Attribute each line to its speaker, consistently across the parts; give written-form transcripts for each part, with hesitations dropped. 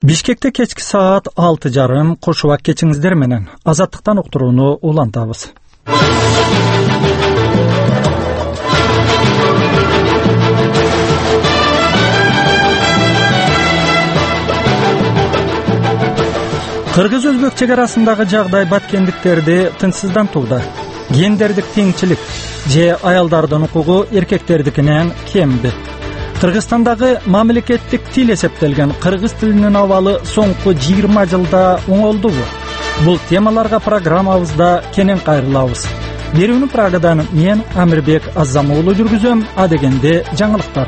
Speaker 1: Бишкекте кечки саат 6:30 кош убак кечиңиздер менен Азаттыктан уктурууну улантабыз. Кыргыз-өзбек чек арасындагы жагдай баткендиктерди тынчсыздантууда. Гендердик теңчилик же аялдардын укугу эркектердикинен кемби? Кыргызстандагы мамлекеттик тил эсептелген кыргыз тилинин абалы соңку 20 жылда оңолдубу? Бул темаларга программабызда кенен кайрылабыз. Берүүнү Прагадан мен Амирбек Азамуулу жүргүзөм. Адегенде жаңылыктар.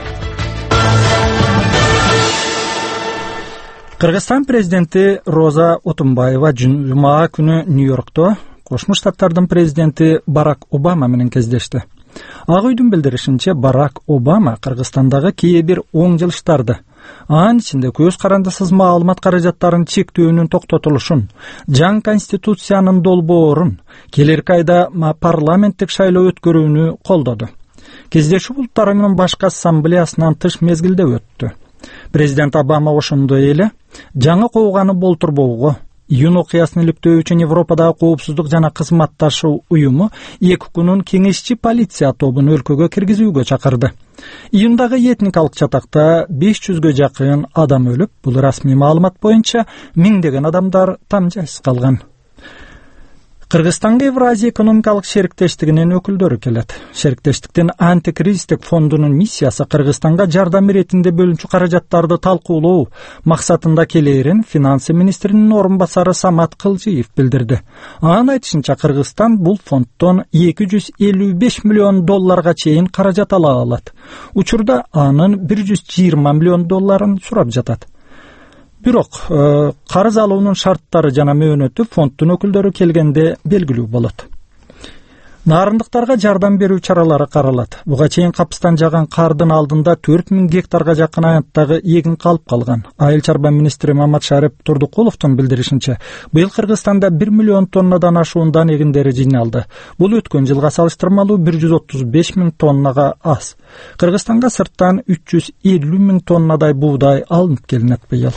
Speaker 1: Кыргызстан президенти Роза Отунбаева жума күнү Нью-Йоркто Кошмо Штаттардын президенти Барак Обама менен кездешти. Ак үйдүн билдиришинче, Барак Обама Кыргызстандагы кээ бир оң жылыштарды, анын ичинде көз карандысыз маалымат каражаттарын чектөөнүн токтотулушун, жаңы конституциянын долбоорун, келерки айда парламенттик шайлоо өткөрүүнү колдоду. Кездешүү Улуттар башкы ассамблеясынан тыш мезгилде өттү. Президент Обама ошондой эле жаңы кооганы болтурбоого, июнь окуясын иликтөө үчүн Европадагы коопсуздук жана кызматташуу уюму 2 күнүн кеңешчи полиция тобун өлкөгө киргизүүгө чакырды. Июндагы этникалык чатакта 500гө жакын адам өлүп, бул расмий маалымат боюнча миңдеген адамдар там жайсыз калган. Кыргызстанга Евразия экономикалык шериктештигинин өкүлдөрү келет. Шериктештиктин антикризистик фондунун миссиясы Кыргызстанга жардам иретинде бөлүнчү каражаттарды талкуулоо максатында келээрин финансы министринин орун басары Самат Кылжиев билдирди. Анын айтышынча, Кыргызстан бул фонддон $255 миллион чейин каражат ала алат. Учурда анын $120 миллион сурап жатат. Бирок карыз алуунун шарттары жана мөөнөтү фонддун өкүлдөрү келгенде белгилүү болот. Нарындыктарга жардам берүү чаралары каралат. Буга чейин капыстан жаган кардын алдында 4000 гектарга жакын аянттагы эгин калып калган. Айыл чарба министри Маматшарип Турдукуловдун билдиришинче, быйыл Кыргызстанда 1 миллион тоннадан ашуундан эгиндери жыйналды. Бул өткөн жылга салыштырмалуу 135 000 тоннага аз. Кыргызстанга сырттан 350 000 тоннадай буудай алынып келинет быйыл.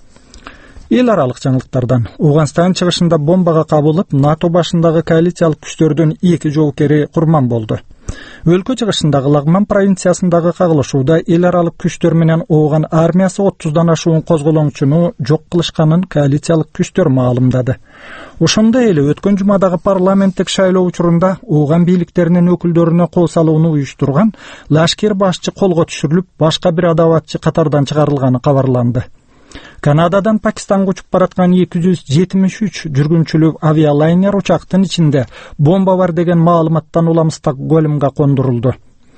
Speaker 1: Эл аралык жаңылыктардан Ауганстан чыгышында бомбага кабылып, НАТО башындагы коалициялык күчтөрдүн 2 жоокери курман болду. Өлкө чыгышындагы Лагман провинциясындагы кагылышууда эл аралык күчтөр менен Ауган армиясы 30дан ашуун козголоңчуну жок кылышканын коалициялык күчтөр маалымдады. Ошондой эле өткөн жумадагы парламенттик шайлоо учурунда Ауган бийликтеринин өкүлдөрүнө кол салууну уюштурган лашкер башчы колго түшүрүлүп, башка бир адаватчы катардан чыгарылганы кабарланды. Канададан Пакистанга учуп бараткан 273 жүргүнчүлүк авиалайнер учактын ичинде бомба бар деген маалыматтан улам Стокгольмга кондурулду.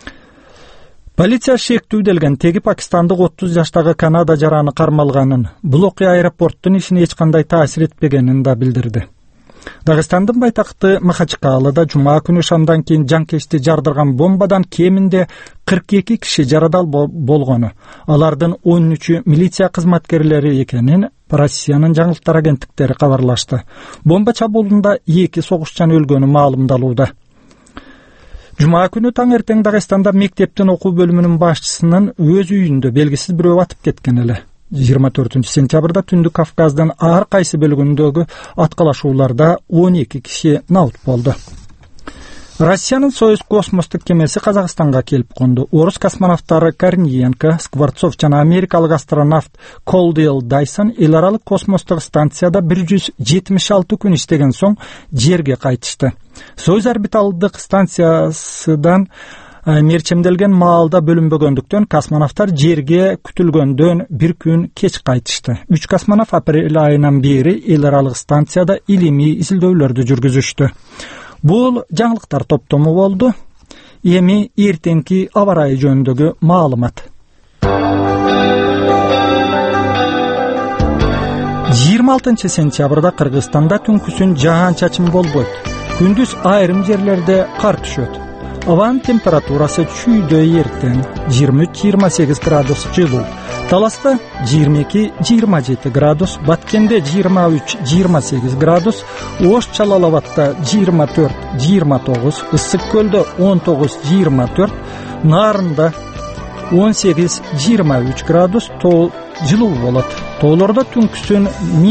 Speaker 1: Полиция шектүүделген теги пакистандык 30 жаштагы Канада жараны кармалганын, бул окуя аэропорттун ишине эч кандай таасир этпегенин да билдирди. Дагыстандын байтакты Махачкалада жума күнү шамдан кийин жанкечти жардырган бомбадан кеминде 42 киши жарадал болгону, алардын 13-ü милиция кызматкерлери экенин Россиянын жаңылыктар агенттиктери кабарлашты. Бомба чабуулунда 2 согушчан өлгөнү маалымдалууда. Жума күнү таң эртең Дагыстанда мектептин окуу бөлүмүнүн башчысынын өз үйүндө белгисиз бирөө атып кеткен эле. 24 сентябрда түндүк Кавказдын ар кайсы бөлүгүндөгү аткалашууларда 12 киши наут болду. Россиянын Союз космостук кемеси Казакстанга келип конду. Орус космонавттары Корниенко, Скворцов жана америкалык астронавт Колдуэлл Дайсон эл аралык космостук станцияда 176 күн иштеген соң жерге кайтышты. Союз орбиталдык станциясынан мерчемделген маалда бөлүнбөгөндүктөн космонавттар жерге күтүлгөндөн 1 күн кеч кайтышты. 3 космонавт апрель айынан бери эл аралык станцияда илимий изилдөөлөрдү жүргүзүштү. Бул жаңылыктар топтому болду. Эми эртеңки аба ырайы жөнүндөгү маалымат. 26 сентябрда Кыргызстанда түнкүсүн жаан-чачын болбойт. Күндүз айрым жерлерде кар түшөт. Абанын температурасы чүйдөй эртең 23-28 градус жылуу. Таласта 22-27 градус, Баткенде 23-28 градус, Ош Чалалабатта 24-29, Ысык көлдө 19-24, Нарында 18-23 градус жылуу болот. Тоолордо түнкүсүн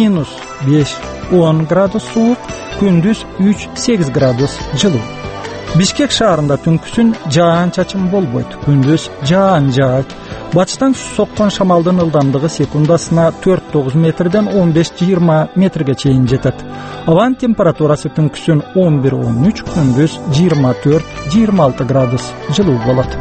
Speaker 1: -5-10 градус суук, күндүз 3-8 градус жылуу. Бишкек шаарында түнкүсүн жаан-чачын болбойт, күндүз жаан жаат. Батыштан соккон шамалдын ылдамдыгы секундасына 4-9 метрден 15-20 метрге чейин жетет. Абанын температурасы түнкүсүн 11-13, күндүз 24-26 градус жылуу болот.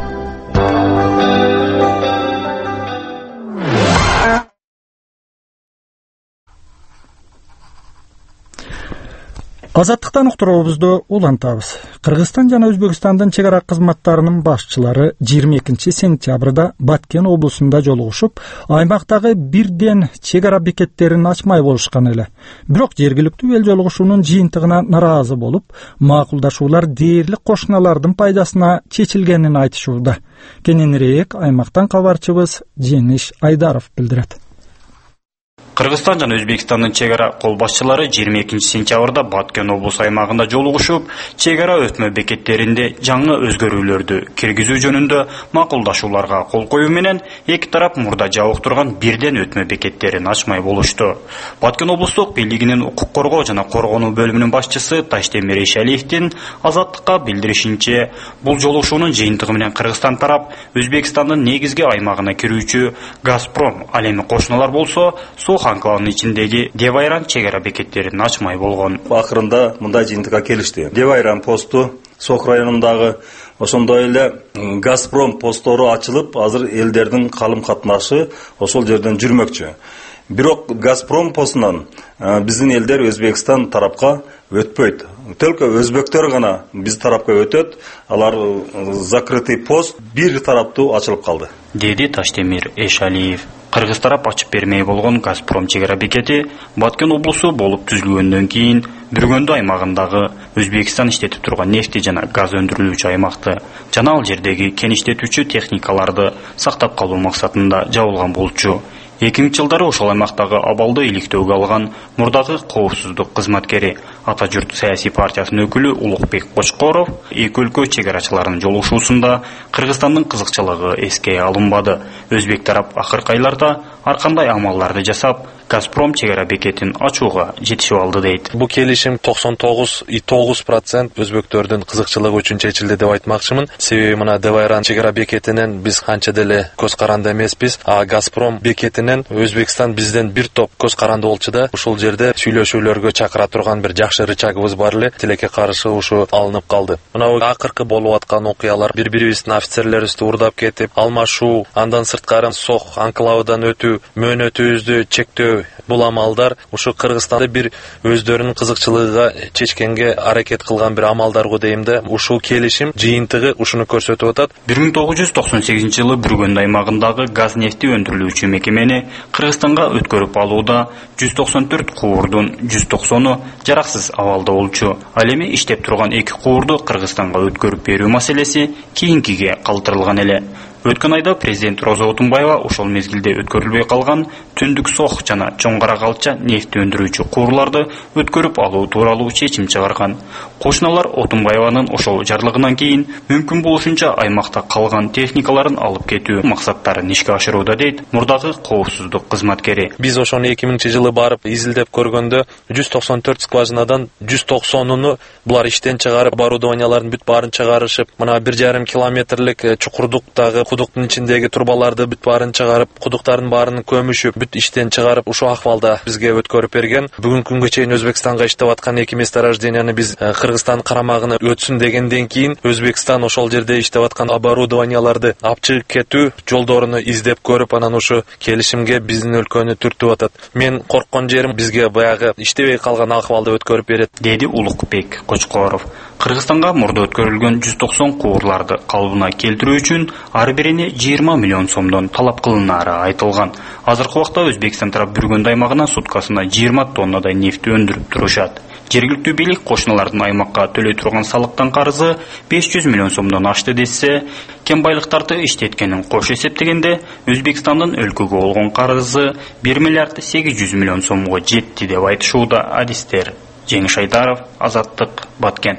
Speaker 1: Азаттыктан уктуруубузду улантабыз. Кыргызстан жана Өзбекстандын чек ара кызматтарынын башчылары 22 сентябрда Баткен облусунда жолугушуп, аймактагы бирден чек ара бекеттерин ачмай болушкан эле. Бирок жергиликтүү эл жолугушуунун жыйынтыгына наразы болуп, макулдашуулар дээрлик кошуналардын пайдасына чечилгенин айтышууда. Кененирээк аймактан кабарчыбыз Жеңиш Айдаров билдирет.
Speaker 2: Кыргызстан жана Өзбекстандын чек ара кол башчылары 22 сентябрда Баткен облусу аймагында жолугушуп, чек ара өтмө бекеттеринде жаңы өзгөрүүлөрдү киргизүү жөнүндө макулдашууларга кол коюу менен эки тарап мурда жабык турган бирден өтмө бекеттерин ачмай болушту. Баткен облустук бийлигинин укук коргоо жана коргонуу бөлүмүнүн башчысы Таштемир Эшалиевдин Азаттыкка билдиришинче, бул жолугушуунун жыйынтыгы менен Кыргызстан тарап Өзбекстандын негизги аймагына кирүүчү Газпром, ал эми кошуналар болсо анклавынын ичиндеги Девайран чек ара бекеттерин ачмай болгон.
Speaker 3: Акырында мындай жыйынтыкка келишти. Девайран посту Сок районундагы, ошондой эле Газпром постору ачылып, азыр элдердин калым катнашы ошол жерден жүрмөкчү. Бирок Газпром постунан биздин элдер Өзбекстан тарапка өтпөйт. Только өзбектер гана биз тарапка өтөт. Алар закрытый пост бир тараптуу ачылып калды,
Speaker 2: деди Таштемир Эшалиев. Кыргыз тарап ачып бермей болгон Газпром чек ара бекети Баткен облусу болуп түзүлгөндөн кийин Бүргөндү аймагындагы Өзбекстан иштетип турган нефти жана газ өндүрүлүүчү аймакты жана ал жердеги кен иштетүүчү техникаларды сактап калуу максатында жабылган болчу. 2000-жылдары ошол аймактагы абалды иликтөөгө алган мурдагы коопсуздук кызматкери Ата журт саясий партиясынын өкүлү Улукбек Кочкоров эки өлкө чек арачыларынын жолугушуусунда Кыргызстандын кызыкчылыгы эске алынбады. Өзбек тарап акыркы айларда ар кандай амалдарды жасап, Газпром чек ара бекетин ачууга жетишип алды дейт.
Speaker 4: Бул келишим 99,9% өзбектөрдүн кызыкчылыгы үчүн чечилди деп айтмакчымын. Себеби мына Девайран чек ара бекетинен биз канча деле көз каранды эмеспиз, а Газпром бекетинен Өзбекстан бизден бир топ көз каранды болчу да, ушул жерде сүйлөшүүлөргө чакыра турган бир жакшы рычагыбыз бар эле, тилекке каршы ушу алынып калды. Мына акыркы болуп аткан окуялар, бири-бирибиздин офицерлерибизди урдап кетип, алмашуу, андан сырткары Сок анклавыдан өтүү, мөөнөтүбүздү чектөө, бул амалдар ушу Кыргызстанды бир өздөрүнүн кызыкчылыгыга чечкенге аракет кылган бир амалдар го дейм да. Ушул келишим жыйынтыгы ушуну көрсөтүп атат.
Speaker 2: 1998-жылы Бүргөнд аймагындагы газ нефти өндүрүлүүчү мекемени Кыргызстанга өткөрүп алууда 194 куурдун 190-у жараксыз абалда болчу. Ал эми иштеп турган 2 куурду Кыргызстанга өткөрүп берүү маселеси кийинкиге калтырылган эле. Өткөн айда президент Роза Отунбаева ошол мезгилде өткөрүлбөй калган Түндүк Сох жана Чоң Карагалча нефти өндүрүүчү куурларды өткөрүп алуу тууралуу чечим чыгарган. Кошуналар Отунбаеванын ошол жарлыгынан кийин мүмкүн болушунча аймакта калган техникаларын алып кетүү максаттарын ишке ашырууда дейт мурдагы коопсуздук кызматкери.
Speaker 4: Биз ошону 2000-жылы барып изилдеп көргөндө 194 скважинадан 190-уну булар иштен чыгарып, оборудованияларын бүт баарын чыгарышып, мына 1,5 километрлик чукурдуктагы кудуктун ичиндеги турбаларды бүт баарын чыгарып, кудуктардын баарын көмүшүп, бүт иштен чыгарып, ушул акыбалда бизге өткөрүп берген. Бүгүнкү күнгө чейин Өзбекстанга иштеп аткан 2 месторожденияны биз Кыргызстан карамагына өтсүн дегенден кийин Өзбекстан ошол жерде иштеп аткан оборудованияларды алып чыгып кетүү жолдоруну издеп көрүп, анан ушу келишимге биздин өлкөнү түртүп атат. Мен корккон жерим бизге баягы иштебей калган акыбалда өткөрүп берет,
Speaker 2: деди Улукбек Кочкоров. Кыргызстанга мурда өткөрүлгөн 190 куурларды калыбына келтирүү үчүн ар бирине 20 миллион сомдон талап кылынаары айтылган. Азыркы убакта Өзбекстан тарап Бүргөнд аймагына суткасына 20 тоннадай нефти өндүрүп турушат. Жергиликтүү бийлик кошуналардын аймакка төлөй турган салыктан карызы 500 миллион сомдон ашты десе, кен байлыктарды иштеткенин кош эсептегенде Өзбекстандын өлкөгө болгон карызы 1 миллиард 800 миллион сомго жетти деп айтышууда адистер. Жеңиш Айдаров, Азаттык, Баткен.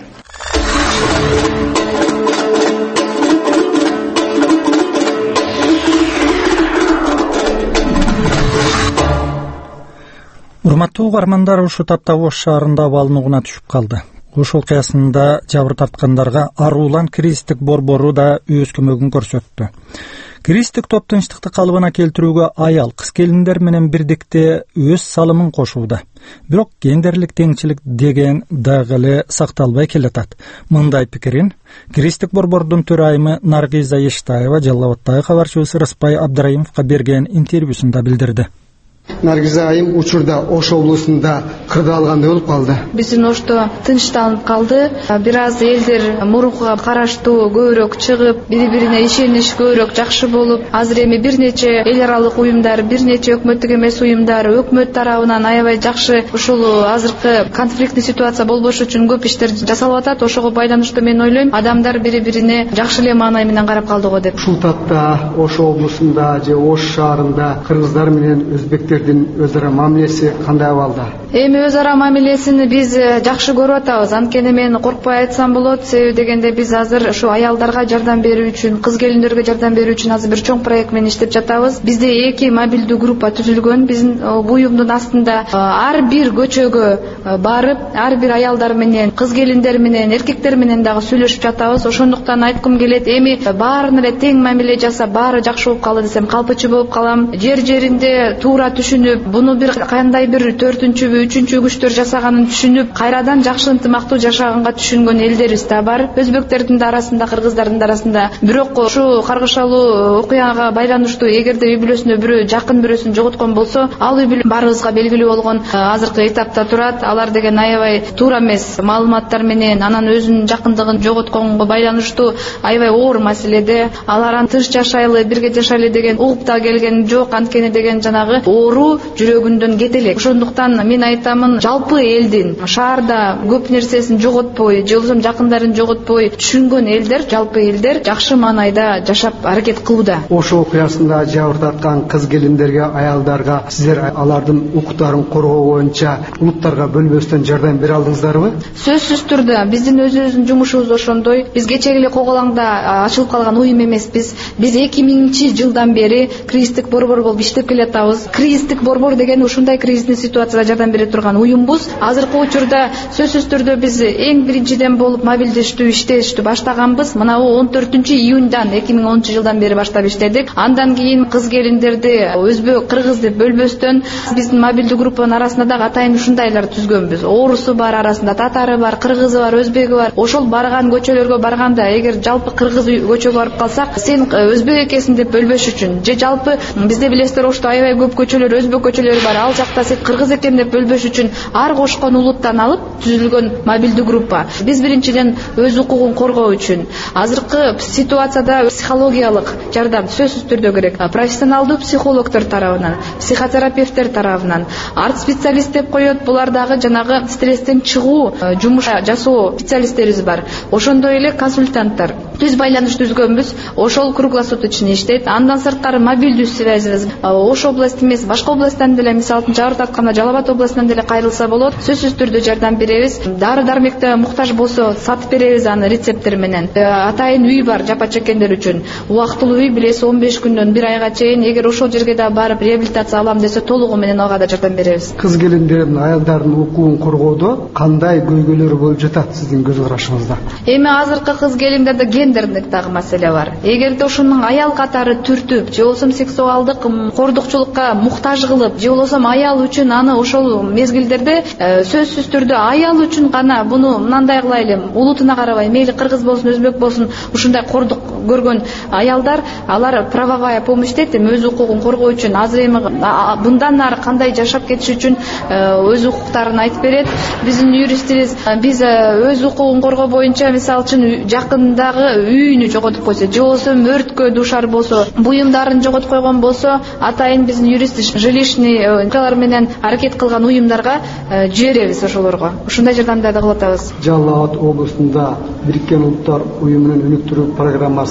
Speaker 1: Урматтуу угармандар, ушу тапта Ош шаарында абалын угуна түшүп калды. Ош окуясында жабыр тарткандарга Аруулан кризистик борбору да өз көмөгүн көрсөттү. Кризистик топ тынчтыкты калыбына келтирүүгө аял кыз келиндер менен бирдикте өз салымын кошууда. Бирок гендерлик теңчилик деген дагы эле сакталбай келатат. Мындай пикирин кризистик борбордун төрайымы Наргиза Эштаева Жалал Абадтагы кабарчыбыз Рыспай Абдрайымовго берген интервьюсунда билдирди.
Speaker 5: Наргиза айым учурда Ош облусунда кырдаалгандай болуп калды.
Speaker 6: Биздин Ошто тынчтанып калды. Бир аз элдер мурункуга караштуу көбүрөөк чыгып, бири-бирине ишениш көбүрөөк жакшы болуп, азыр эми бир нече эл аралык уюмдар, бир нече өкмөттүк эмес уюмдар, өкмөт тарабынан аябай жакшы ушул азыркы конфликттүү ситуация болбош үчүн көп иштер жасалып атат. Ошого байланыштуу мен ойлойм, адамдар бири-бирине жакшы эле маанай менен карап калды го деп.
Speaker 5: Ушул тапта Ош облусунда же Ош шаарында кыргыздар менен өзбектер өз ара мамилеси кандай абалда?
Speaker 6: Эми өз ара мамилесин биз жакшы көрүп атабыз. Анткени мен коркпой айтсам болот, себеби дегенде биз азыр ушу аялдарга жардам берүү үчүн, кыз келиндерге жардам берүү үчүн азыр бир чоң проект менен иштеп жатабыз. Бизде 2 мобилдүү группа түзүлгөн. Биздин буюмдун астында ар бир көчөгө барып, ар бир аялдар менен, кыз келиндер менен, эркектер менен дагы сүйлөшүп жатабыз. Ошондуктан айткым келет, эми баарына эле тең мамиле жасап, баары жакшы болуп калды десем калпычы болуп калам. Жер-жеринде туура түшүнүп, буну бир кандай бир 4-3 күчтөр жасаганын түшүнүп, кайрадан жакшы ынтымактуу жашаганга түшүнгөн элдерибиз да бар. Өзбектердин да арасында, кыргыздардын да арасында. Бирок ушу каргышалуу окуяга байланыштуу, эгерде үй бүлөсүндө бирөө жакын бирөөсүн жоготкон болсо, ал үй бүлө баарыбызга белгилүү болгон азыркы этапта турат. Алар деген аябай туура эмес маалыматтар менен, анан өзүнүн жакындыгын жоготконго байланыштуу аябай оор маселеде. Алар тынч жашайлы, бирге жашайлы деген угуп да келген жок. Анткени деген жанагы оору жүрөгүндөн кете элек. Ошондуктан мен айтамын, жалпы элдин шаарда көп нерсесин жоготпой, же болбосо жакындарын жоготпой түшүнгөн элдер, жалпы элдер жакшы маанайда жашап аракет кылууда.
Speaker 5: Ош окуясында жабыр тарткан кыз келиндерге, аялдарга сиздер алардын укуктарын коргоо боюнча улуттарга бөлбөстөн жардам бере алдыңыздарбы?
Speaker 6: Сөзсүз түрдө биздин өзүбүздүн жумушубуз ошондой. Биз кечеги эле Коголаңда ачылып калган уюм эмеспиз. Биз 2000-жылдан бери кризистик борбор болуп иштеп келатабыз. Кризистик борбор деген ушундай кризистик ситуацияда жардам бере турган уюмбуз. Азыркы учурда сөзсүз түрдө биз эң биринчиден болуп мобилдештүү иштештү баштаганбыз. Мына 14-июньдан 2010-жылдан бери баштап иштедик. Андан кийин кыз келиндерди өзбек, кыргыз деп бөлбөстөн биздин мобилдүү группанын арасында да атайын ушундайлар түзгөнбүз. Орусу бар арасында, татары бар, кыргызы бар, өзбеги бар. Ошол барган көчөлөргө барганда, эгер жалпы кыргыз көчөгө барып калсак, сен өзбек экенсиң деп бөлбөш үчүн, же жалпы бизде билесиздер Ошто аябай көп көчөлөр, өзбек көчөлөрү бар, ал жакта сен кыргыз экен деп бөлбөш үчүн ар кошкон улуттан алып түзүлгөн мобилдүү группа. Биз биринчиден өз укугун коргоо үчүн азыркы ситуацияда психологиялык жардам сөзсүз түрдө керек. Профессионалдуу психологдор тарабынан, психотерапевттер тарабынан, арт специалист деп коет, булар дагы жанагы стресстен чыгуу жумуш жасоо специалисттерибиз бар. Ошондой эле консультанттар. Биз байланыш түзгөнбүз. Ошол круглосуточный иштейт. Андан сырткары мобилдүү связьбиз. Ош областы эмес, башка областтан деле, мисалы жабыр тартканда Жалал Абад областынан деле кайрылса болот. Сөзсүз түрдө жардам беребиз. Дары-дармекте муктаж болсо сатып беребиз аны рецепттер менен. Атайын үй бар жапа чеккендер үчүн. Убактылуу үй билесиз 15 күндөн 1 айга чейин. Эгер ошол жерге да барып реабилитация алам десе, толугу менен ага да жардам беребиз.
Speaker 5: Кыз келиндердин, аялдардын укугун коргоодо кандай көйгөйлөр болуп жатат сиздин көз карашыңызда?
Speaker 6: Эми азыркы кыз келиндерде гендердик дагы маселе бар. Эгерде ошонун аял катары түртүп, же болбосо сексуалдык кордукчулукка муктаж кылып, же болбосо аял үчүн аны ошол мезгилдерде сөзсүз түрдө аял үчүн гана буну мындай кылайлы, улутуна карабай, мейли кыргыз болсун, өзбек болсун, ушундай кордук көргөн аялдар, алар правовая помощь дейт, эми өз укугун коргоо үчүн, азыр эми мындан ары кандай жашап кетиш үчүн өз укуктарын айтып берет. Биздин юристибиз биз өз укугун коргоо боюнча, мисалы үчүн жакындагы үйүнү жоготуп койсо, же болбосо өрткө дуушар болсо, буюмдарын жоготуп койгон болсо, атайын биздин юрист жилищный менен аракет кылган уюмдарга жиберебиз ошолорго. Ушундай жардамдарды кылып атабыз.
Speaker 5: Жалал Абад облусунда Бириккен Улуттар уюмунун өнүктүрүү программасы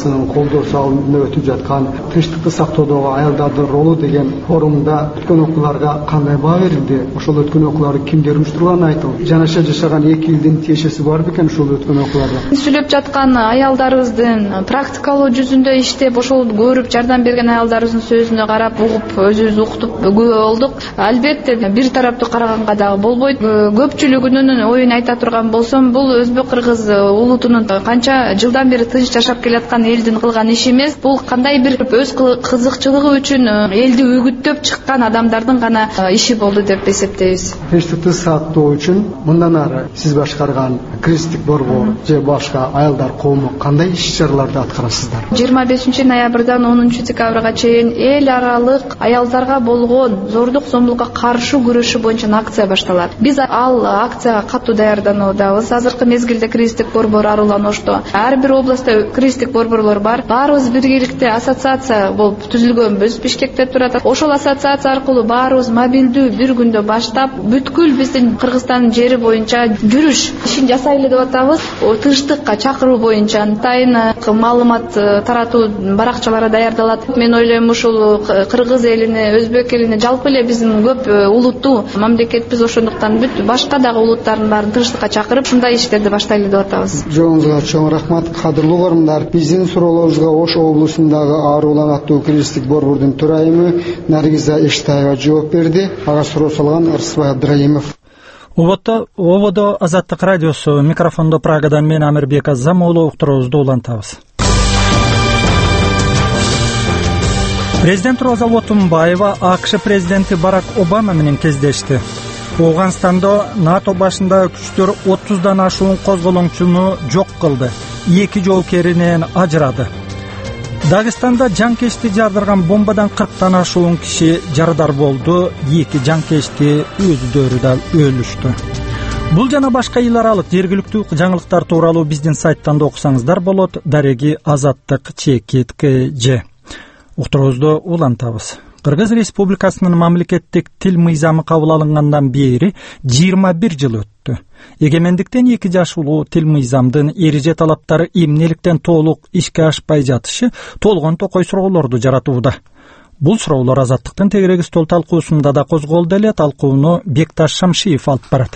Speaker 5: партиясынын колдоосу алымында өтүп жаткан тынчтыкты сактоодогу аялдардын ролу деген форумда өткөн окуяларга кандай баа берилди? Ошол өткөн окуяларды кимдер уюштурганын айтып, жанаша жашаган эки элдин тиешеси бар бекен ушул өткөн окуяларда?
Speaker 6: Сүйлөп жаткан аялдарыбыздын практикалуу жүзүндө иштеп, ошол көрүп жардам берген аялдарыбыздын сөзүнө карап угуп, өзүбүз уктуп күбө болдук. Албетте бир тараптуу караганга дагы болбойт. Көпчүлүгүнүн оюн айта турган болсом, бул өзбек-кыргыз улутунун канча жылдан бери тынч жашап келаткан элдин кылган иши эмес. Бул кандай бир өз кызыкчылыгы үчүн элди үгүттөп чыккан адамдардын гана иши болду деп эсептейбиз.
Speaker 5: Тынчтыкты сактоо үчүн мындан ары сиз башкарган Кристик борбор же башка аялдар коому кандай иш-чараларды аткарасыздар?
Speaker 6: 25 ноябрдан 10 декабрга чейин эл аралык аялдарга болгон зордук зомбулукка каршы күрөшүү боюнча акция башталат. Биз ал акцияга катуу даярдануудабыз. Азыркы мезгилде Кристик борбору аруланышта. Ар бир областта Кристик борборлор бар. Баарыбыз биргеликте ассоциация болуп түзүлгөнбүз. Бишкекте турат. Ошол ассоциация аркылуу баарыбыз мобилдүү бир күндө баштап, бүткүл биздин Кыргызстандын жери боюнча жүрүш ишин жасайлы деп атабыз. Тынчтыкка чакыруу боюнча атайын маалымат таратуу баракчалары даярдалат. Мен ойлойм, ушул кыргыз элине, өзбек элине, жалпы эле биздин көп улуттуу мамлекетбиз, ошондуктан бүт башка дагы улуттардын баарын тынчтыкка чакырып, ушундай иштерди баштайлы деп атабыз.
Speaker 5: Жоңузга чоң рахмат. Кадырлуу угармандар, биздин суроолорубузга Ош облусундагы Арулан аттуу Кристик борбордун төрайымы Наргиза Эштаева жооп берди. Ага суроо салган Арсыбай Абдыраимов.
Speaker 1: Ободо Азаттык радиосу, микрофондо Прагадан мен Амирбек Азамуулу уктуруубузду улантабыз. Президент Роза Отунбаева АКШ президенти Барак Обама менен кездешти. Ооганстанда НАТО башындагы күчтөр 30дан ашуун козголоңчуну жок кылды. 2 жоокеринен ажырады. Дагыстанда жанкечти жардырган бомбадан 40тан ашуун киши жарадар болду. 2 жанкечти өздөрү да өлүштү. Бул жана башка эл аралык жергиликтүү жаңылыктар тууралуу биздин сайттан да окусаңыздар болот. Дареги Азаттык @. Уктуруубузду улантабыз. Кыргыз Республикасынын мамлекеттик тил мыйзамы кабыл алынгандан бери 21 жыл өттү. Эгемендиктен 2 жашылуу тил мыйзамдын эреже талаптары эмнеликтен толук ишке ашпай жатышы толгон токой суроолорду жаратууда. Бул суроолор Азаттыктын тегерек стол талкуусунда да козголду эле. Талкууну Бекташ Шамшиев алып барат.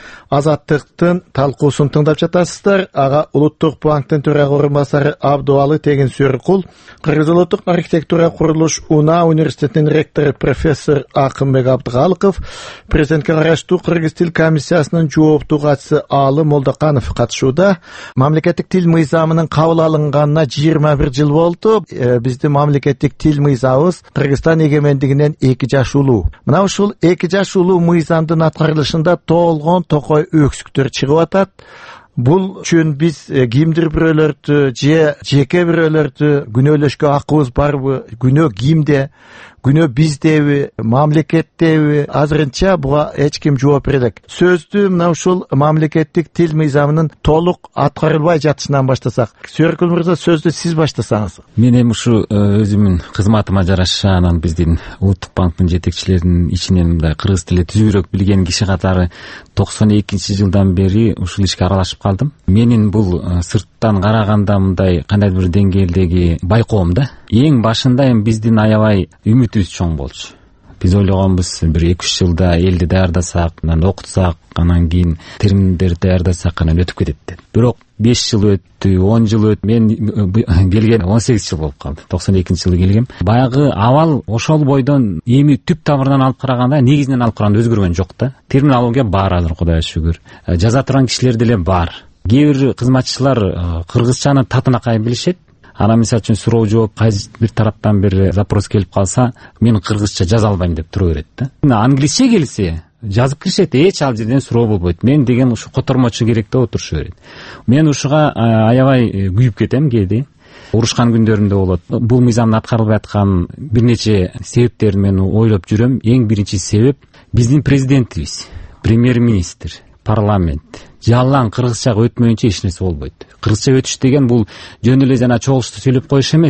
Speaker 7: Азаттыктын талкуусун тыңдап жатасыздар. Ага Улуттук банктын төрагы орун басары Абдуалы Тегин Сөркул, Кыргыз улуттук архитектура курулуш УНА университетинин ректору профессор Акымбек Абдыгалыков, президентке караштуу Кыргыз тил комиссиясынын жооптуу катчысы Аалы Молдоканов катышууда. Мамлекеттик тил мыйзамынын кабыл алынганына 21 жыл болду. Биздин мамлекеттик тил мыйзамыбыз Кыргызстан эгемендигинен 2 жаш улуу. Мына ушул 2 жаш улуу мыйзамдын аткарылышында толгон токой өксүктөр чыгып атат. Бул үчүн биз кимдир бирөөлөрдү же жеке бирөөлөрдү күнөөлөшкө акыбыз барбы? Күнөө кимде? Күнөө биздеби, мамлекеттеби? Азырынча буга эч ким жооп бере элек. Сөздү мына ушул мамлекеттик тил мыйзамынын толук аткарылбай жатышынан баштасак. Сөркүл мырза, сөздү сиз баштасаңыз.
Speaker 8: Мен эми ушу өзүмдүн кызматыма жараша анан биздин Улуттук банктын жетекчилеринин ичинен мындай кыргыз тили түзүүрөөк билген киши катары 92-жылдан бери ушул ишке аралашып калдым. Менин бул сырттан караганда мындай кандайдыр бир деңгээлдеги байкоом да. Эң башында эми биздин аябай үмүтүбүз чоң болчу. Биз ойлогонбуз бир 2-3 жылда элди даярдасак, анан окутсак, анан кийин терминдерди даярдасак анан өтүп кетет деп. Бирок 5 жыл өттү, 10 жыл өттү. Мен келген 18 жыл болуп калды. 92-жылы келгем. Баягы абал ошол бойдон эми түп тамырынан алып караганда, негизинен алып караганда өзгөргөн жок да. Терминология бар азыр, Кудайга шүгүр. Жаза турган кишилер деле бар. Кээ бир кызматчылар кыргызчаны татынакай билишет. Ана мисалы үчүн суроо жооп кайсы бир тараптан бир запрос келип калса, мен кыргызча жаза албайм деп тура берет да. Англисче келсе, жазып киришет, эч ал жерден суроо болбойт. Мен деген ушу котормочу керек деп отурушу берет. Мен ушуга аябай күйүп кетем кээде. Урушкан күндөрүмдө болот. Бул мыйзамдын аткарылбай аткан бир нече себептерин мен ойлоп жүрөм. Эң биринчи себеп биздин президентибиз, премьер-министр, парламент жалаң кыргызчага өтмөйүнчө эч нерсе болбойт. Кыргызча өтүш деген бул жөн эле жана чогулушту сүйлөп коюш эмес.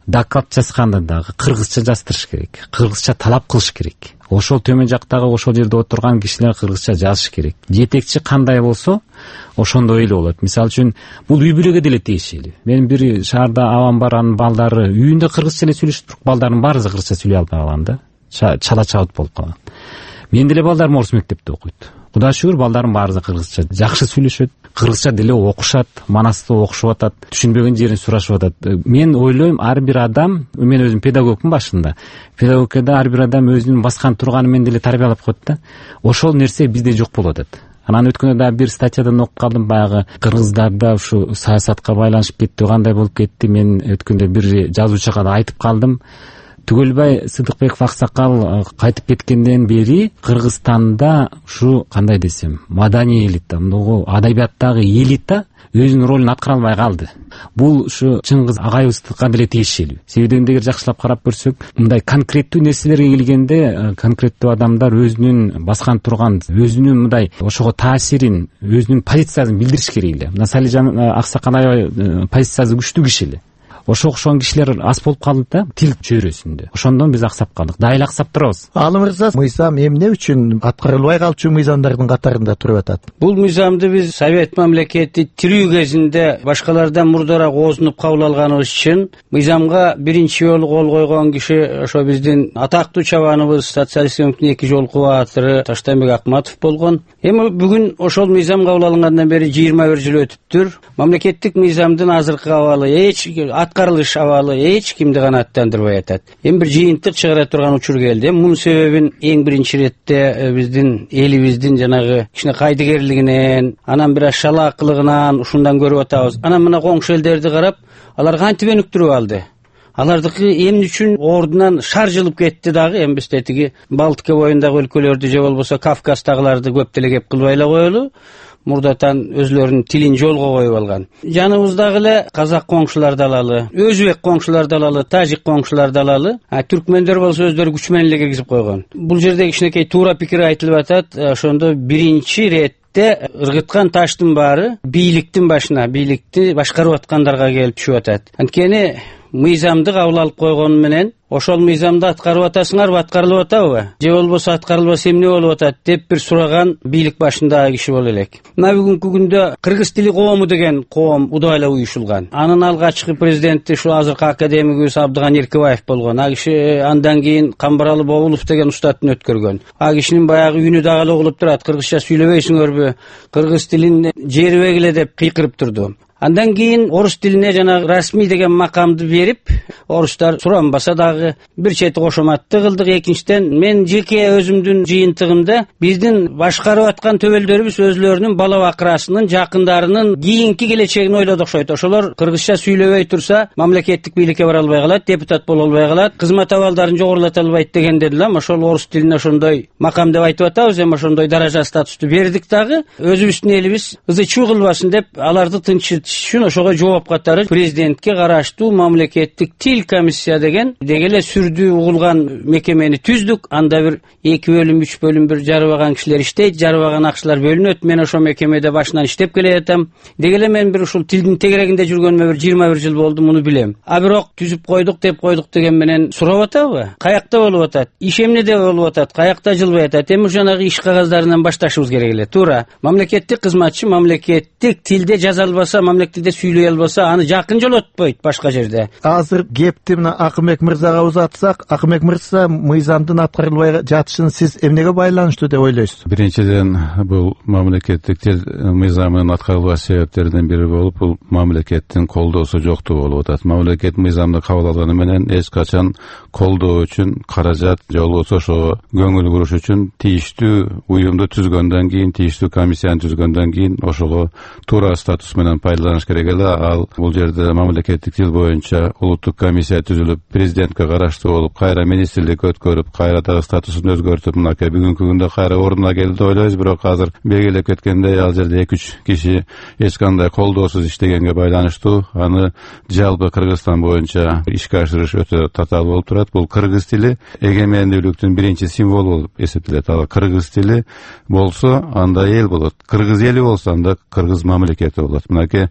Speaker 8: доклад жазганда дагы кыргызча жаздырыш керек, кыргызча талап кылыш керек. Ошол төмөн жактагы ошол жерде отурган кишилер кыргызча жазыш керек. Жетекчи кандай болсо ошондой эле болот. Мисалы үчүн бул үй бүлөгө деле тиешелүү. Менин бир шаарда абам бар, анын балдары үйүндө кыргызча эле сүйлөшүп туруп, балдардын баары кыргызча сүйлөй албай калган да. Чала чабыт болуп калган. Менин деле балдарым орус мектепте окуйт. Кудай шүгүр, балдарым баары кыргызча жакшы сүйлөшөт, кыргызча деле окушат, манасты окушуп атат, түшүнбөгөн жерин сурашып атат. Мен ойлойм, ар бир адам, мен өзүм педагогмун башында. Педагогикада ар бир адам өзүнүн баскан турганы менен деле тарбиялап коет да. Ошол нерсе бизде жок болуп атат. Анан өткөндө да бир статьядан окуп калдым, баягы кыргыздарда ушу саясатка байланышып кетти, кандай болуп кетти. Мен өткөндө бир жазуучуга да айтып калдым. Түгөлбай Сыдыкбеков аксакал кайтып кеткенден бери Кыргызстанда ушу кандай десем, маданий элита, мынагу адабияттагы элита өзүнүн ролун аткара албай калды. Бул ушу Чыңгыз агайыбызга деле тиешелүү. Себеби эгер жакшылап карап көрсөк, мындай конкреттүү нерселерге келгенде конкреттүү адамдар өзүнүн баскан турган, өзүнүн мындай ошого таасирин, өзүнүн позициясын билдириш керек эле. Насалижан Аксакал аябай позициясы күчтүү киши эле. Ошо окшогон кишилер аз болуп калды да, тил чөйрөсүндө. Ошондон биз аксап калдык. Дайыл аксап турабыз.
Speaker 7: Алым мырза, мыйзам эмне үчүн аткарылбай калчу мыйзамдардын катарында туруп атат?
Speaker 9: Бул мыйзамды биз Совет мамлекети тирүү кезинде башкалардан мурдараак оозунуп кабыл алганыбыз үчүн мыйзамга биринчи жолу кол койгон киши ошо биздин атактуу чабаныбыз, социалист өкмөттүн 2 жолку баатыры Таштанбек Акматов болгон. Эми бүгүн ошол мыйзам кабыл алынгандан бери 21 жыл өтүптүр. Мамлекеттик мыйзамдын азыркы абалы аткарылыш абалы эч кимди канааттандырбай атат. Эми бир жыйынтык чыгара турган учур келди. Мунун себебин эң биринчи иретте биздин элибиздин жанагы кичине кайдыгерлигинен, анан бир аз шалаакылыгынан ушундан көрүп атабыз. Анан мына коңшу элдерди карап, алар кантип өнүктүрүп алды. Алардыкы эмне үчүн ордунан шар жылып кетти дагы, эми биз тетиги Балтика боюндагы өлкөлөрдү же болбосо Кавказдагыларды көп деле кеп кылбай эле коелу. Мурдатан өзлөрүнүн тилин жолго коюп алган. Жаныбыздагы эле казак коңшуларды алалы, өзбек коңшуларды алалы, тажик коңшуларды алалы, түркмөндөр болсо өздөрү күч менен эле киргизип койгон. Бул жерде кичинекей туура пикир айтылып атат. Ошондо биринчи иретте ыргыткан таштын баары бийликтин башына, бийликти башкарып аткандарга келип түшүп атат. Анткени мыйзамды кабыл алып койгону менен ошол мыйзамды аткарып атасыңарбы, аткарылып атабы? Же болбосо аткарылбаса эмне болуп атат деп бир сураган бийлик башындагы киши боло элек. Мына бүгүнкү күндө кыргыз тили коому деген коом удайлап уюшулган. Анын алгачкы президенти ушу азыркы академигибиз Абдыган Эркебаев болгон. А киши андан кийин Камбаралы Бобулов деген устатын өткөргөн. А кишинин баягы үйүнү дагы эле угулуп турат. Кыргызча сүйлөбөйсүңөрбү? Кыргыз тилин жерибегиле деп кыйкырып турду. Андан кийин орус тилине жана расмий деген макамды берип, орустар суранбаса дагы бир чети кошоматты кылдык. Экинчиден, мен жеке өзүмдүн жыйынтыгымда биздин башкарып аткан төбөлдөрүбүз өзлөрүнүн бала бакырасынын, жакындарынын кийинки келечегин ойлоду окшойт. Ошолор кыргызча сүйлөбөй турса, мамлекеттик бийликке бара албай калат, депутат боло албай калат, кызмат абалдарын жогорулата албайт деген дедилам. Ошол орус тилине ошондой макам деп айтып атабыз, эми ошондой даража статусту бердик дагы. Өзүбүздүн элибиз ызы-чуу кылбасын деп аларды тынчытыш үчүн ошого жооп катары президентке караштуу мамлекеттик тил комиссия деген дегеле сүрдүү угулган мекемени түздүк. Анда бир 2 бөлүм, 3 бөлүм бир жарыбаган кишилер иштейт, жарыбаган акчалар бөлүнөт. Мен ошол мекемеде башынан иштеп келатам. Дегеле мен бир ушул тилдин тегерегинде жүргөнүмө бир 21 жыл болду, муну билем. А бирок түзүп койдук деп койдук деген менен сурап атабы? Каякта болуп атат? Иш эмнеде болуп атат? Каякта жылбай атат? Эми жанагы иш кагаздарынан башташыбыз керек эле. Туура. Мамлекеттик кызматчы мамлекеттик тилде жаза албаса, мамлекетте сүйлөй албаса, аны жакын жолотпойт башка жерде.
Speaker 7: Азыр кепти мына Акымбек мырзага узатсак, Акымбек мырза, мыйзамдын аткарылбай жатышын сиз эмнеге байланыштуу деп ойлойсуз?
Speaker 10: Биринчиден, бул мамлекеттик тил мыйзамынын аткарылбай себептеринен бири болуп, бул мамлекеттин колдоосу жоктугу болуп атат. Мамлекет мыйзамды кабыл алганы менен эч качан колдоо үчүн каражат же болбосо ошого көңүл буруш үчүн тийиштүү уюмду түзгөндөн кийин, тийиштүү комиссияны түзгөндөн кийин ошого туура статус менен пайдаланыш керек эле. Ал бул жерде мамлекеттик тил боюнча улуттук комиссия түзүлүп, президентке караштуу болуп, кайра министрлик өткөрүп, кайра дагы статусун өзгөртүп, мынакей бүгүнкү күндө кайра ордуна келди деп ойлойбуз. Бирок азыр белгилеп кеткендей, ал жерде 2-3 киши эч кандай колдоосуз иштегенге байланыштуу аны жалпы Кыргызстан боюнча ишке ашырыш өтө татаал болуп турат. Бул кыргыз тили эгемендүүлүктүн биринчи символу болуп эсептелет. Ал кыргыз тили болсо, анда эл болот. Кыргыз эли болсо, анда кыргыз мамлекети болот. Мынакей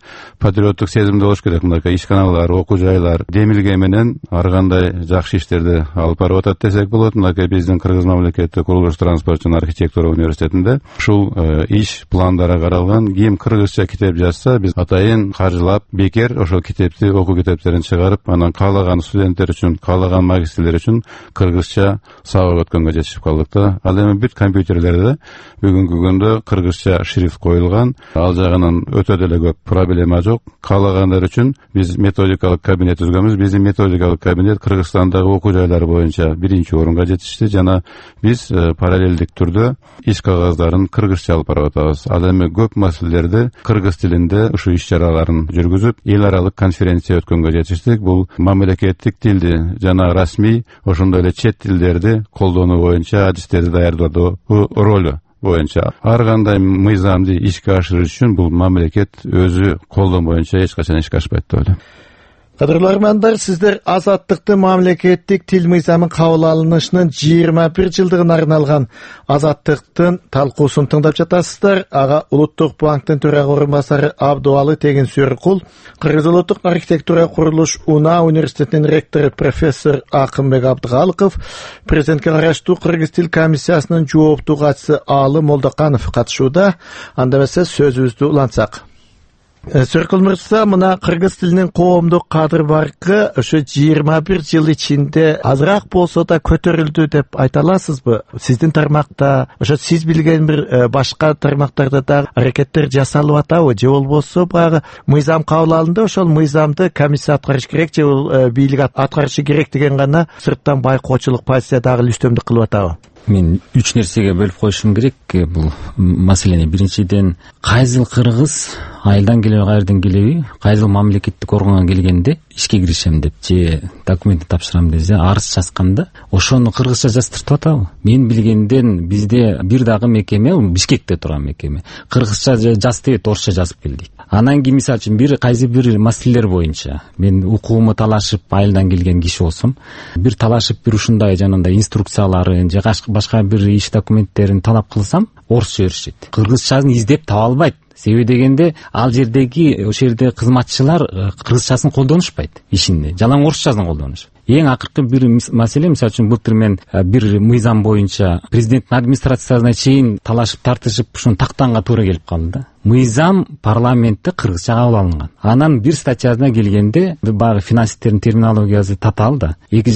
Speaker 10: патриоттук сезимде болуш керек. Мындай ишканалар, окуу жайлар демилге менен ар кандай жакшы иштерди алып барып атат десек болот. Мынакей биздин Кыргыз мамлекеттик курулуш, транспорт жана архитектура университетинде ушул иш пландары каралган. Ким кыргызча китеп жазса, биз атайын каржылап бекер ошол китепти, окуу китептерин чыгарып, анан каалаган студенттер үчүн, каалаган магистрлер үчүн кыргызча сабак өткөнгө жетишип калдык да. Ал эми бүт компьютерлерде бүгүнкү күндө кыргызча шрифт коюлган. Ал жагынан өтө деле көп проблема жок. Каалагандар үчүн биз методикалык кабинет түзгөнбүз. Биздин методикалык кабинет Кыргызстандагы окуу жайлар боюнча биринчи орунга жетишти жана биз параллелдик түрдө иш кагаздарын кыргызча алып барып атабыз. Ал эми көп маселелерди кыргыз тилинде ушу иш чараларын жүргүзүп, эл аралык конференция өткөнгө жетиштик. Бул мамлекеттик тилди жана расмий, ошондой эле чет тилдерди колдонуу боюнча адистерди даярдоо ролу боюнча ар кандай мыйзамды ишке ашырыш үчүн бул мамлекет өзү колдон боюнча эч качан ишке ашпайт деп ойлойм.
Speaker 7: Кадырлуу армандар, сиздер Азаттыктын мамлекеттик тил мыйзамы кабыл алынышынын 21 жылдыгына арналган Азаттыктын талкуусун тыңдап жатасыздар. Ага Улуттук банктын төрага орун басары Абдуалы Тегинсүркул, Кыргыз улуттук архитектура курулуш УНА университетинин ректору профессор Акымбек Абдыгалыков, президентке караштуу Кыргыз тил комиссиясынын жооптуу катчысы Аалы Молдоканов катышууда. Анда эмесе сөзүбүздү улантсак. Сөркүл мырза, мына кыргыз тилинин коомдук кадыр баркы ошо 21 жыл ичинде азыраак болсо да көтөрүлдү деп айта аласызбы? Сиздин тармакта, ошо сиз билген бир башка тармактарда да аракеттер жасалып атабы? Же болбосо баягы мыйзам кабыл алынды, ошол мыйзамды комиссия аткарыш керек, же бийлик аткарышы керек деген гана сырттан байкоочулук позиция дагы үстөмдүк кылып атабы?
Speaker 8: Мен 3 нерсеге бөлүп коюшум керек бул маселени. Биринчиден, кайсыл кыргыз айылдан келеби, кайерден келеби, кайсыл мамлекеттик органга келгенде ишке киришем деп же документти тапшырам десе, арыз жазганда ошону кыргызча жаздыртып атабы? Мен билгенден бизде бир дагы мекеме, Бишкекте турган мекеме, кыргызча жаз дейт, орусча жазып кел дейт. Анан кийин мисалы үчүн кайсы бир маселелер боюнча мен укугуму талашып айылдан келген киши болсом, бир талашып бир ушундай жанагындай инструкцияларын же башка бир иш документтерин талап кылсам, орусча беришет. Кыргызчасын издеп таба албайт. Себеби дегенде ал жердеги ошол жерде кызматчылар кыргызчасын колдонушпайт ишинде. Жалаң орусчасын колдонуш. Эң акыркы бир маселе, мисалы үчүн былтыр мен бир мыйзам боюнча президенттин администрациясына чейин талашып тартышып ушуну тактанга туура келип калды да. Мыйзам парламентте кыргызча кабыл алынган. Анан бир статьясына келгенде баягы финансисттердин терминологиясы татаал да.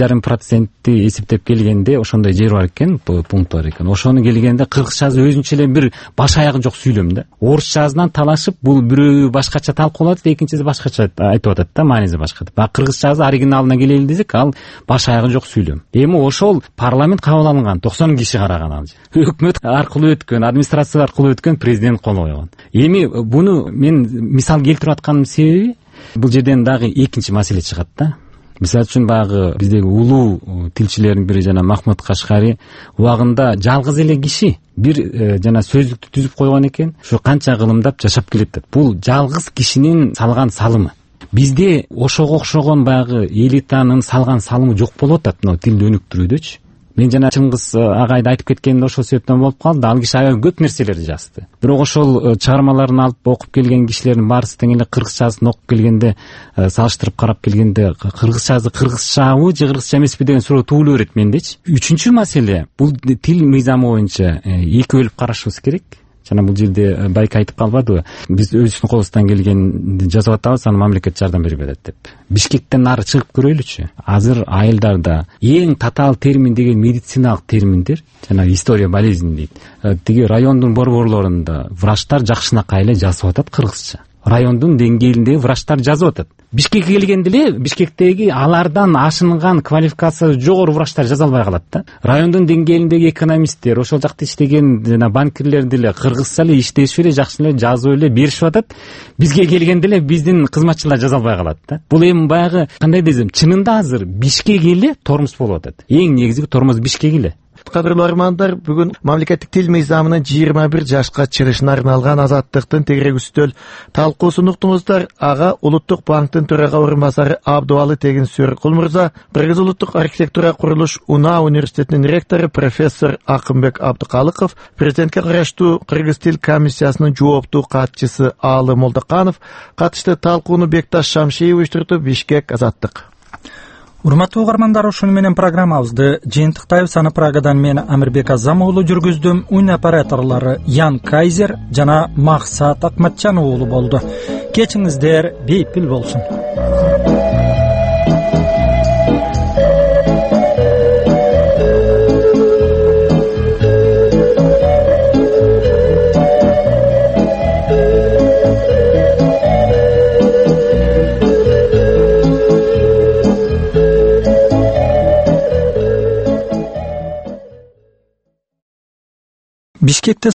Speaker 8: 2,5% эсептеп келгенде ошондой жер бар экен, пункт бар экен. Ошону келгенде кыргызчасы өзүнчө эле бир баш аягы жок сүйлөм да. Орусчасынан талашып, бул бирөө башкача талкуулап атат, экинчиси башкача айтып атат да, мааниси башка. Баягы кыргызчасы оригиналына келели десек, ал баш аягы жок сүйлөм. Эми ошол парламент кабыл алынган, 90 киши караган ал. Өкмөт аркылуу өткөн, администрация аркылуу өткөн, президент кол койгон. Эми буну мен мисал келтирип атканымдын себеби, бул жерден дагы экинчи маселе чыгат да. Мисалы үчүн баягы биздеги улуу тилчилердин бири жана Махмуд Кашкари убагында жалгыз эле киши бир жана сөздүктү түзүп койгон экен. Ушу канча кылымдап жашап келет деп. Бул жалгыз кишинин салган салымы. Бизде ошого окшогон баягы элитанын салган салымы жок болуп атат, мына тилди өнүктүрүүдөчү. Мен жана Чыңгыз агайды айтып кеткенде ошол себептен болуп калды. Ал киши аябай көп нерселерди жазды. Бирок ошол чыгармаларын алып окуп келген кишилердин баарысы тең эле кыргызчасын окуп келгенде, салыштырып карап келгенде, кыргызчасы кыргызчабы же кыргызча эмеспи деген суроо туулай берет мендечи. Үчүнчү маселе, бул тил мыйзамы боюнча эки бөлүп карашыбыз керек. Жана бул жерде байка айтып калбадыбы? Биз өзүбүздүн колубуздан келгенди жазып атабыз, аны мамлекет жардам бере берет деп. Бишкектен нары чыгып көрөлүчү. Азыр айылдарда эң татаал термин деген медициналык терминдер, жана история болезни дейт. Тиги райондун борборлорунда врачтар жакшынакай эле жазып атат кыргызча. Райондун деңгээлиндеги врачтар жазып атат. Бишкекке келгенде эле Бишкектеги алардан ашынган квалификациясы жогору врачтар жаза албай калат да. Райондун деңгээлиндеги экономисттер, ошол жакта иштеген жана банкирлер деле кыргызча эле иштешип эле, жакшы эле жазып эле беришип атат. Бизге келгенде эле биздин кызматчылар жаза албай калат да. Бул эми баягы кандай десем, чынында азыр Бишкек эле тормоз болуп атат. Эң негизги тормоз Бишкек эле.
Speaker 7: Кадырлуу армандар, бүгүн мамлекеттик тил мыйзамынын 21 жашка чыгышына арналган азаттыктын тегерек үстөл талкууусун уктуңуздар. Ага Улуттук банктын төрага орун басары Абдуалы Тегин Сөркул мырза, Кыргыз улуттук архитектура курулуш УНА университетинин ректору профессор Акымбек Абдыкалыков, президентке караштуу Кыргыз тил комиссиясынын жооптуу катчысы Аалы Молдоканов катышты. Талкууну Бекташ Шамшиев уюштурду. Бишкек, азаттык.
Speaker 1: Урматтуу угармандар, ушуну менен программабызды жыйынтыктайбыз. Аны Прагадан мен Амирбек Азам уулу жүргүздүм. Уйн операторлору Ян Кайзер жана Максат Акматжан уулу болду. Кечиңиздер бейпил болсун. Бишкекте